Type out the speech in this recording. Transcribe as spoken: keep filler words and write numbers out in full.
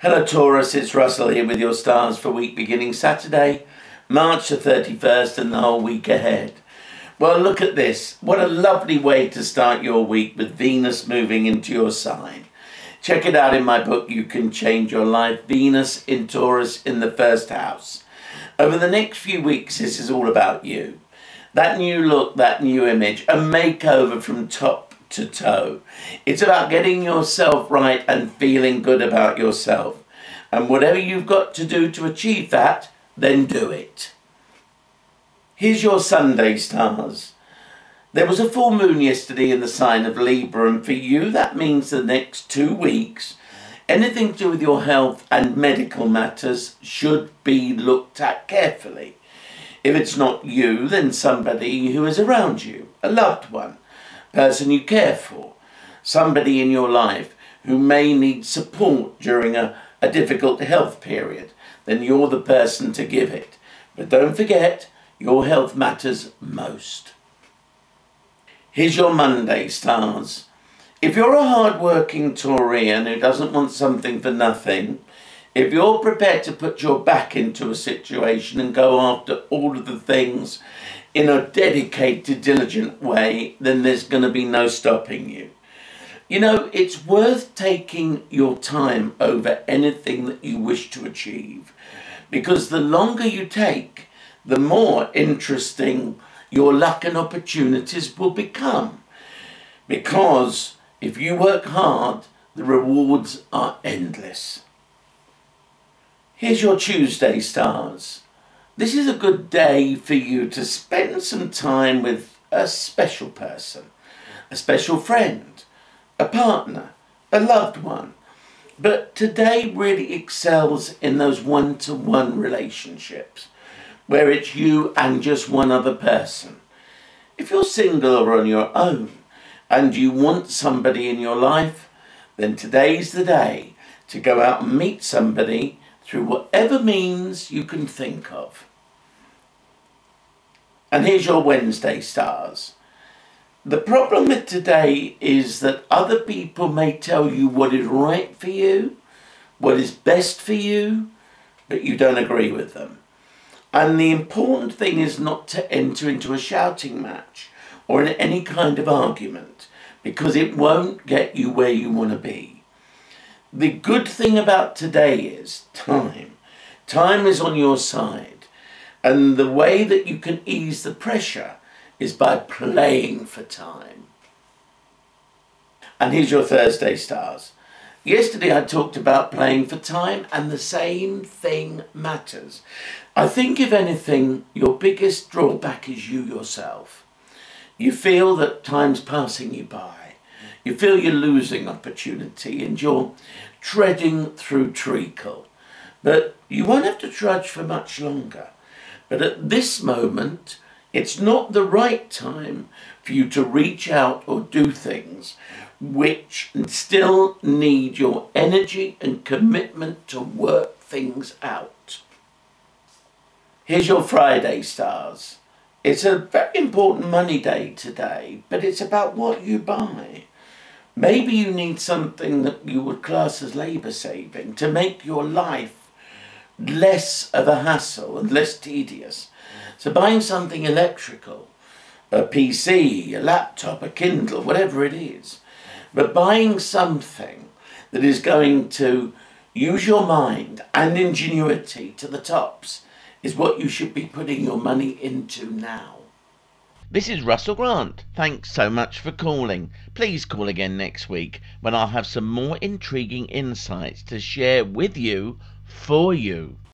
Hello Taurus, it's Russell here with your stars for week beginning Saturday, March the thirty-first and the whole week ahead. Well, look at this. What a lovely way to start your week with Venus moving into your sign. Check it out in my book, You Can Change Your Life, Venus in Taurus in the first house. Over the next few weeks, this is all about you. That new look, that new image, a makeover from top to toe. It's about getting yourself right and feeling good about yourself. And whatever you've got to do to achieve that, then do it. Here's your Sunday stars. There was a full moon yesterday in the sign of Libra, and for you that means the next two weeks, anything to do with your health and medical matters should be looked at carefully. If it's not you, then somebody who is around you, a loved one, person you care for, somebody in your life who may need support during a, a difficult health period, then you're the person to give it. But don't forget, your health matters most. Here's your Monday stars. If you're a hard-working Taurian who doesn't want something for nothing, if you're prepared to put your back into a situation and go after all of the things in a dedicated, diligent way, then there's going to be no stopping you. You know, it's worth taking your time over anything that you wish to achieve, because the longer you take, the more interesting your luck and opportunities will become. Because if you work hard, the rewards are endless. Here's your Tuesday stars. This is a good day for you to spend some time with a special person, a special friend, a partner, a loved one. But today really excels in those one-to-one relationships, where it's you and just one other person. If you're single or on your own and you want somebody in your life, then today's the day to go out and meet somebody through whatever means you can think of. And here's your Wednesday stars. The problem with today is that other people may tell you what is right for you, what is best for you, but you don't agree with them. And the important thing is not to enter into a shouting match or in any kind of argument, because it won't get you where you want to be. The good thing about today is time. Time is on your side. And the way that you can ease the pressure is by playing for time. And here's your Thursday stars. Yesterday I talked about playing for time, and the same thing matters. I think if anything, your biggest drawback is you yourself. You feel that time's passing you by. You feel you're losing opportunity and you're treading through treacle. But you won't have to trudge for much longer. But at this moment, it's not the right time for you to reach out or do things which still need your energy and commitment to work things out. Here's your Friday stars. It's a very important money day today, but it's about what you buy. Maybe you need something that you would class as labour saving to make your life less of a hassle and less tedious. So buying something electrical, a P C, a laptop, a Kindle, whatever it is, but buying something that is going to use your mind and ingenuity to the tops is what you should be putting your money into now. This is Russell Grant. Thanks so much for calling. Please call again next week when I'll have some more intriguing insights to share with you, for you.